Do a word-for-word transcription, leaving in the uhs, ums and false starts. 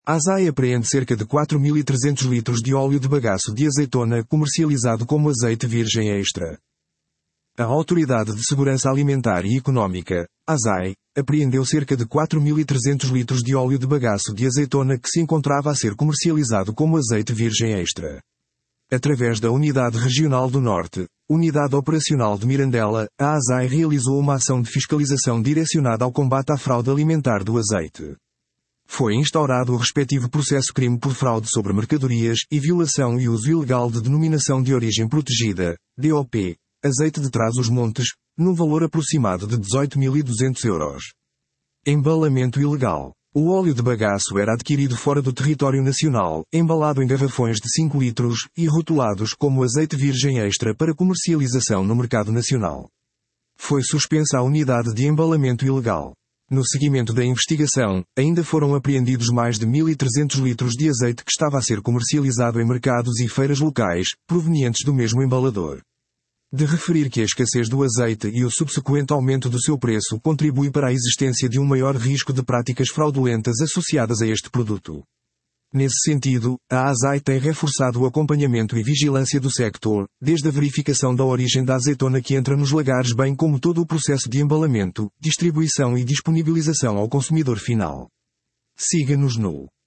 A ASAI apreende cerca de quatro mil e trezentos litros de óleo de bagaço de azeitona comercializado como azeite virgem extra. A Autoridade de Segurança Alimentar e Económica, ASAI, apreendeu cerca de quatro mil e trezentos litros de óleo de bagaço de azeitona que se encontrava a ser comercializado como azeite virgem extra. Através da Unidade Regional do Norte, Unidade Operacional de Mirandela, a ASAI realizou uma ação de fiscalização direcionada ao combate à fraude alimentar do azeite. Foi instaurado o respectivo processo-crime por fraude sobre mercadorias e violação e uso ilegal de denominação de origem protegida, D O P, azeite de Trás-os-Montes, num valor aproximado de dezoito mil e duzentos euros. Embalamento ilegal. O óleo de bagaço era adquirido fora do território nacional, embalado em garrafões de cinco litros e rotulados como azeite virgem extra para comercialização no mercado nacional. Foi suspensa a unidade de embalamento ilegal. No seguimento da investigação, ainda foram apreendidos mais de mil e trezentos litros de azeite que estava a ser comercializado em mercados e feiras locais, provenientes do mesmo embalador. De referir que a escassez do azeite e o subsequente aumento do seu preço contribui para a existência de um maior risco de práticas fraudulentas associadas a este produto. Nesse sentido, a ASAI tem reforçado o acompanhamento e vigilância do sector, desde a verificação da origem da azeitona que entra nos lagares bem como todo o processo de embalamento, distribuição e disponibilização ao consumidor final. Siga-nos no